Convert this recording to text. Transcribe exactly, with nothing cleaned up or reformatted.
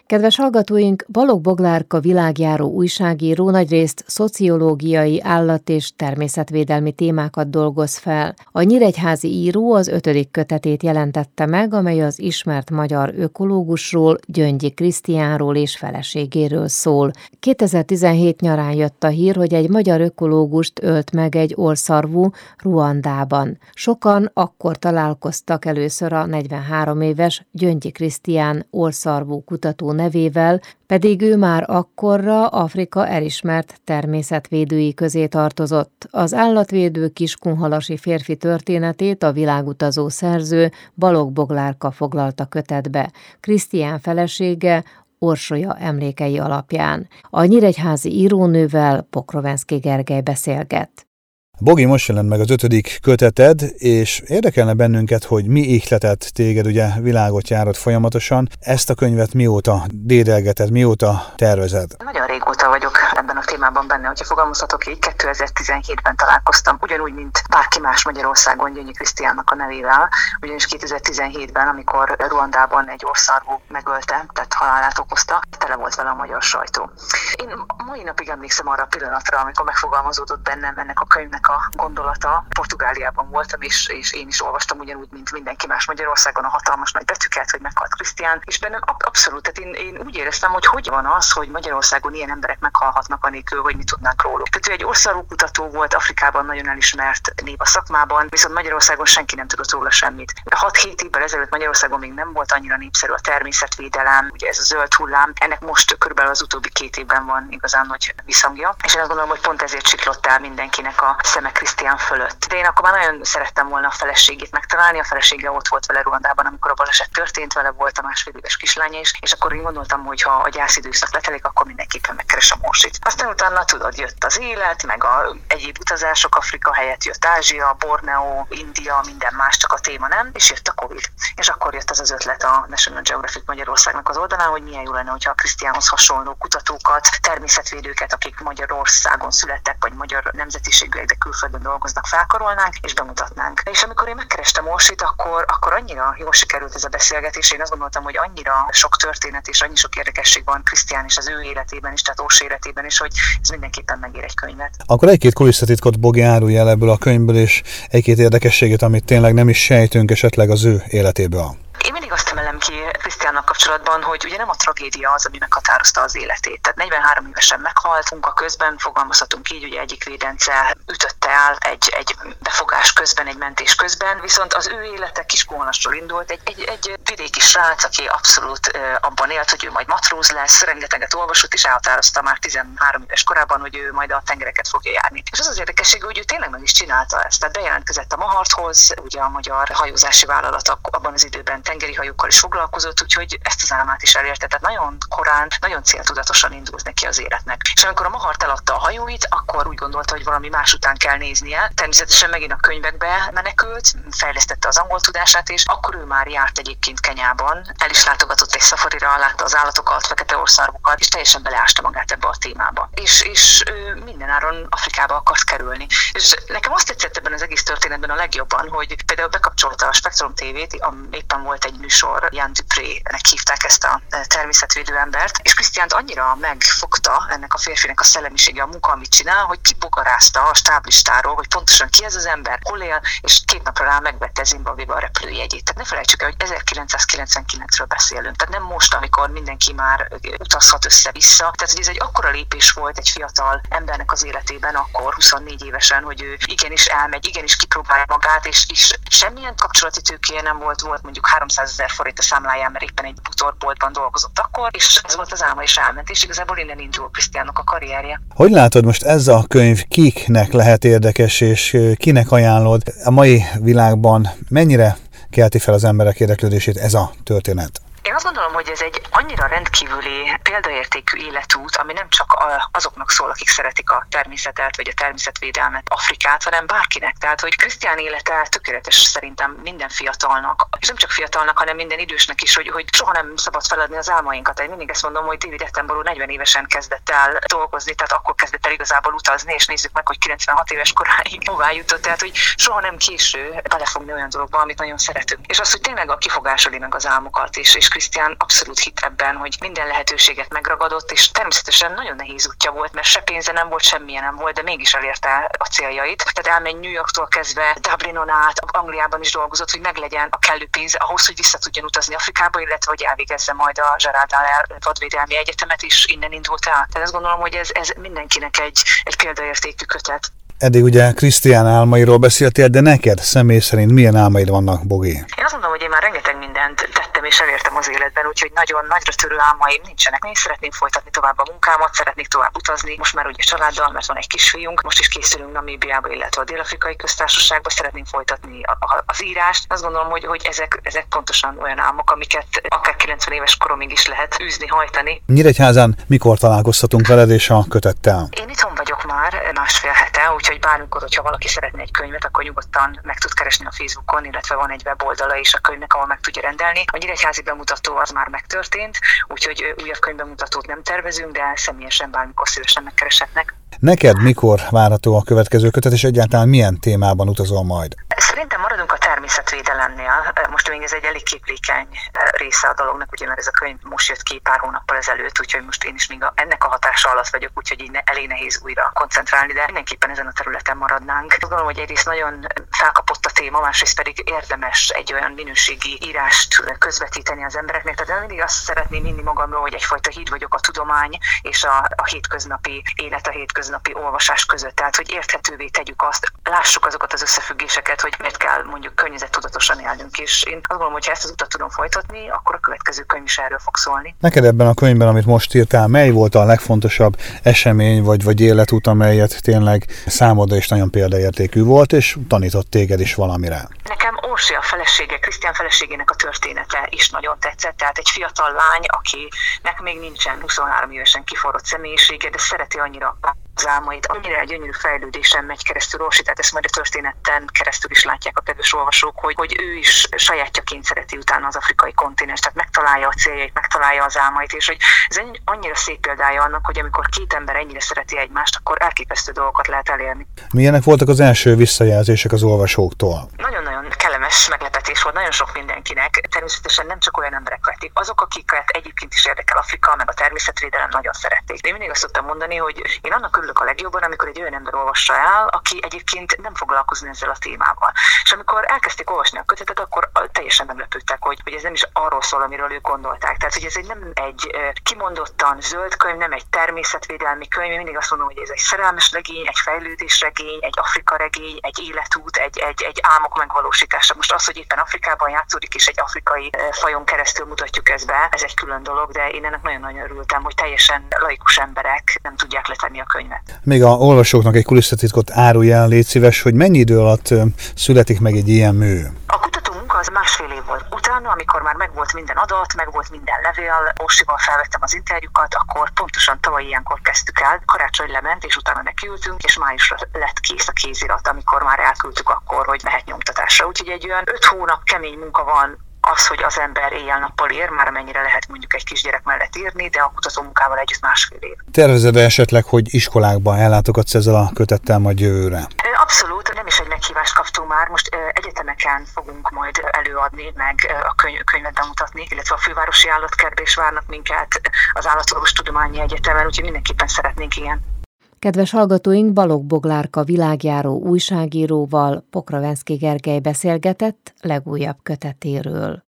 Kedves hallgatóink, Balogh Boglárka világjáró újságíró nagyrészt szociológiai, állat- és természetvédelmi témákat dolgoz fel. A nyíregyházi író az ötödik kötetét jelentette meg, amely az ismert magyar ökológusról, Gyöngyi Krisztiánról és feleségéről szól. kétezer-tizenhét nyarán jött a hír, hogy egy magyar ökológust ölt meg egy orrszarvú Ruandában. Sokan akkor találkoztak először a negyvenhárom éves Gyöngyi Krisztián orrszarvú kutató nevével, pedig ő már akkorra Afrika elismert természetvédői közé tartozott. Az állatvédő kiskunhalasi férfi történetét a világutazó szerző Balogh Boglárka foglalta kötetbe. Krisztián felesége Orsolya emlékei alapján. A nyíregyházi írónővel Pokrovenszky Gergely beszélget. Bogi, most jelent meg az ötödik köteted, és érdekelne bennünket, hogy mi ihletett téged, ugye világot járod folyamatosan. Ezt a könyvet mióta dédelgeted, mióta tervezed? Nagyon régóta vagyok ebben a témában benne, hogyha fogalmazhatok így, kétezer-tizenhétben találkoztam, ugyanúgy, mint bárki más Magyarországon Gyöngyi Krisztiánnak a nevével, ugyanis kétezer-tizenhétben, amikor Ruandában egy orrszarvú megölte, tehát halálát okozta, tele volt vele a magyar sajtó. Én mai napig emlékszem arra a pillanatra, amikor megfogalmazódott bennem ennek a könyvnek a gondolata. Portugáliában voltam, és, és én is olvastam ugyanúgy, mint mindenki más Magyarországon a hatalmas nagy betűket, hogy meghalt Krisztián, és bennem ab- abszolút, tehát én, én úgy éreztem, hogy hogy van az, hogy Magyarországon ilyen emberek meghalhatnak anélkül, hogy mi tudnánk róluk. Tehát ő egy orrszarvú kutató volt, Afrikában nagyon elismert név a szakmában, viszont Magyarországon senki nem tudott róla semmit. hat-hét évvel ezelőtt Magyarországon még nem volt annyira népszerű a természetvédelem, ugye ez a zöld hullám, ennek most körülbelül az utóbbi két évben van igazán nagy visszhangja, és én azt gondolom, hogy pont ezért siklott el mindenkinek a szeme Krisztián fölött. De én akkor már nagyon szerettem volna a feleségét megtalálni, a felesége ott volt vele Ruandában, amikor a baleset történt, vele volt a másfél éves kislánya is, és akkor én gondoltam, hogy ha a gyászidőszak letelik, akkor mindenképpen megkeresem Orsit. Aztán utána tudod, jött az élet, meg a egyéb utazások, Afrika helyett jött Ázsia, Borneo, India, minden más, csak a téma nem, és jött a Covid. És akkor jött az az ötlet a National Geographic Magyarországnak az oldalán, hogy milyen jó lenne, hogyha a Krisztiánhoz hasonló kutatókat, természetvédőket, akik Magyarországon születtek, vagy magyar nemzetiségűek, de külföldön dolgoznak, felkarolnánk, és bemutatnánk. És amikor én megkerestem Orsit, akkor, akkor annyira jól sikerült ez a beszélgetés, én azt gondoltam, hogy annyira sok történet és annyi sok érdekesség van Krisztián és az ő életében is, tehát Orsi életében is, hogy ez mindenképpen megér egy könyvet. Akkor egy-két kulisszatitkot, Bogi, árulj el ebből a könyvből, és egy-két érdekességet, amit tényleg nem is sejtünk esetleg az ő életéből. Én mindig azt emelem ki Krisztiánnak kapcsolatban, hogy ugye nem a tragédia az, ami meghatározta az életét. Tehát negyvenhárom évesen meghalt, munka közben, fogalmazhatunk így, ugye egyik védence ütötte el egy, egy befogás közben, egy mentés közben, viszont az ő élete Kiskunhalasról indult, egy, egy, egy vidéki srác, aki abszolút uh, abban élt, hogy ő majd matróz lesz, rengeteget olvasott, és elhatározta már tizenhárom éves korában, hogy ő majd a tengereket fogja járni. És az az érdekesség, hogy ő tényleg meg is csinálta ezt. Tehát bejelentkezett a Maharthoz, ugye a magyar hajózási vállalat abban az időben tengeri hajókkal is foglalkozott, úgyhogy ezt az álmát is elérte. Tehát nagyon korán, nagyon céltudatosan indult neki az életnek. És amikor a Mahart eladta a hajóit, akkor úgy gondolta, hogy valami más után kell néznie. Természetesen megint a könyvekbe menekült, fejlesztette az angol tudását, és akkor ő már járt egyébként Kenyában. El is látogatott egy szafarira, látta az állatokat, fekete orrszarvukat, és teljesen beleásta magát ebbe a témába. És, és ő mindenáron Afrikába akart kerülni. És nekem azt tetszett ebben az egész történetben a legjobban, hogy például bekapcsolta a Spektrum té vét, éppen volt egy műsor, Jan Dupré-nek hívták ezt a természetvédő embert, és Krisztiánt annyira megfogta ennek a férfinek a szellemisége, a munka, amit csinál, hogy kibogarázta a stáblistáról, hogy pontosan ki ez az ember, hol él, és két napra rá megvette Zimbabvéba a repülőjegyét. Tehát ne felejtsük el, hogy ezerkilencszázkilencvenkilencről beszélünk. Tehát nem most, amikor mindenki már utazhat össze-vissza. Tehát, hogy ez egy akkora lépés volt egy fiatal embernek az életében, akkor huszonnégy évesen, hogy ő igenis elmegy, igenis kipróbálja magát, és, és semmilyen kapcsolati tőkéje nem volt, volt mondjuk háromszázezer forint a számláján, mert éppen egy bútorboltban dolgozott akkor, és ez volt az álma, és elment, és igazából innen indul Krisztiánnak a karrierje. Hogy látod most ez a könyv kiknek lehet érdekes, és kinek ajánlod? A mai világban mennyire kelti fel az emberek érdeklődését ez a történet? Én azt gondolom, hogy ez egy annyira rendkívüli, példaértékű életút, ami nem csak azoknak szól, akik szeretik a természetet, vagy a természetvédelmet, Afrikát, hanem bárkinek. Tehát, hogy Krisztián élete tökéletes szerintem minden fiatalnak, és nem csak fiatalnak, hanem minden idősnek is, hogy, hogy soha nem szabad feladni az álmainkat. Én mindig ezt mondom, hogy David Attenborough negyven évesen kezdett el dolgozni, tehát akkor kezdett el igazából utazni, és nézzük meg, hogy kilencvenhat éves koráig hová jutott. Tehát, hogy soha nem késő belefogni olyan dologba, amit nagyon szeretünk. És az, hogy tényleg a kifogásoli meg az álmokat, és, és Krisztián abszolút hit ebben, hogy minden lehetőséget megragadott, és természetesen nagyon nehéz útja volt, mert se pénze nem volt, semmilyen nem volt, de mégis elérte a céljait. Tehát elmegy New Yorktól kezdve Dublinon át, Angliában is dolgozott, hogy meglegyen a kellő pénz ahhoz, hogy vissza tudjon utazni Afrikába, illetve hogy elvégezze majd a Gerald Dallaire vadvédelmi egyetemet is, innen indult el. Tehát azt gondolom, hogy ez, ez mindenkinek egy, egy példaértékű kötet. Eddig ugye Krisztián álmairól beszéltél, de neked személy szerint milyen álmaid vannak, Bogi? Én azt mondom, hogy én már rengeteg mindent tettem és elértem az életben, úgyhogy nagyon nagyra törő álmaim nincsenek. Én szeretném folytatni tovább a munkámat, szeretnék tovább utazni, most már ugye családdal, mert van egy kisfiunk, most is készülünk Namíbiába, illetve a Dél-Afrikai Köztársaságba, szeretnénk folytatni a, a, az írást. Azt gondolom, hogy, hogy ezek, ezek pontosan olyan álmok, amiket akár kilencven éves koromig is lehet űzni, hajtani. Nyíregyházán mikor találkozhatunk veled és a kötettel? Én itthon vagyok már másfél hete, úgyhogy bármikor, hogyha valaki szeretne egy könyvet, akkor nyugodtan meg tud keresni a Facebookon, illetve van egy weboldala is a könyvnek, ahol meg tudja rendelni. A nyíregyházi bemutató az már megtörtént, úgyhogy újabb könyvbemutatót nem tervezünk, de személyesen bármikor szívesen megkereshetnek. Neked mikor várható a következő kötet, és egyáltalán milyen témában utazol majd? Szerintem maradunk a természetvédelemnél. Most még ez egy elég képlékeny része a dolognak, ugye, mert ez a könyv most jött ki pár hónappal ezelőtt, úgyhogy most én is még a, ennek a hatása alatt vagyok, úgyhogy így ne, elég nehéz újra koncentrálni, de mindenképpen ezen a területen maradnánk. Gondolom, hogy egyrészt nagyon felkapott a téma, másrészt pedig érdemes egy olyan minőségi írást közvetíteni az embereknek. Tehát én mindig azt szeretném hinni magamról, hogy egyfajta híd vagyok a tudomány és a, a hétköznapi élet, a hétköznapi olvasás között. Tehát, hogy érthetővé tegyük azt, lássuk azokat az összefüggéseket, hogy miért kell mondjuk környezettudatosan élnünk. És én azt gondolom, hogy ha ezt az utat tudom folytatni, akkor a következő könyv is erről fog szólni. Neked ebben a könyvben, amit most írtál, mely volt a legfontosabb esemény vagy, vagy életút, amelyet tényleg számodra is nagyon példaértékű volt, és tanított téged is valamire? Nekem Orsi a felesége, Krisztián feleségének a története is nagyon tetszett. Tehát egy fiatal lány, akinek még nincsen huszonhárom évesen kiforrott személyisége, de szereti annyira az álmait, annyira egy gyönyörű fejlődésen megy keresztül Orsi, tehát ezt majd a történeten keresztül is látják a kedves olvasók, hogy, hogy ő is sajátjaként szereti utána az afrikai kontinens, tehát megtalálja a céljait, megtalálja az álmait, és hogy ez annyira szép példája annak, hogy amikor két ember ennyire szereti egymást, akkor elképesztő dolgokat lehet elérni. Milyenek voltak az első visszajelzések az olvasóktól? Nagyon-nagyon kellemes meglepetés volt nagyon sok mindenkinek. Természetesen nem csak olyan emberek vették, azok, akiket egyébként is érdekel Afrika, meg a természetvédelem, nagyon szerették. De én mindig azt szoktam mondani, hogy én annak örülök a legjobban, amikor egy olyan ember olvassa el, aki egyébként nem foglalkozni ezzel a témával. És amikor elkezdték olvasni a kötetet, akkor teljesen meglepődtek, hogy, hogy ez nem is arról szól, amiről ők gondolták. Tehát, hogy ez egy nem egy kimondottan zöld könyv, nem egy természetvédelmi könyv. Én mindig azt mondom, hogy ez egy szerelmes regény, egy fejlődésregény, egy Afrika regény, egy életút, egy, egy, egy álmok megvalósítása. Most az, hogy éppen Afrikában játszódik, és egy afrikai fajon keresztül mutatjuk ezt be, ez egy külön dolog, de én ennek nagyon-nagyon örültem, hogy teljesen laikus emberek nem tudják letenni a könyvet. Még a olvasóknak egy kulisszatitkot árulj el, légy szíves, hogy mennyi idő alatt születik meg egy ilyen mű? A kutató munka az másfél év volt. Utána, amikor már megvolt minden adat, megvolt minden levél, Orsival felvettem az interjúkat, akkor pontosan tavaly ilyenkor kezdtük el. Karácsony lement, és utána nekiültünk, és májusra lett kész a kézirat, amikor már elküldtük akkor, hogy mehet nyomtatásra. Úgyhogy egy olyan öt hónap kemény munka van az, hogy az ember éjjel-nappal ír, már amennyire lehet mondjuk egy kisgyerek mellett írni, de a kutatómunkával együtt másfél év. Tervezed esetleg, hogy iskolákban ellátogatsz ezzel a kötettel majd jövőre? Abszolút, nem is egy meghívást kaptunk már, most egyetemeken fogunk majd előadni, meg a könyv, könyvet bemutatni, illetve a Fővárosi Állatkertben is várnak minket az Állatorvostudományi Egyetemen, úgyhogy mindenképpen szeretnénk ilyen. Kedves hallgatóink, Balogh Boglárka világjáró újságíróval Pokrovenszky Gergely beszélgetett legújabb kötetéről.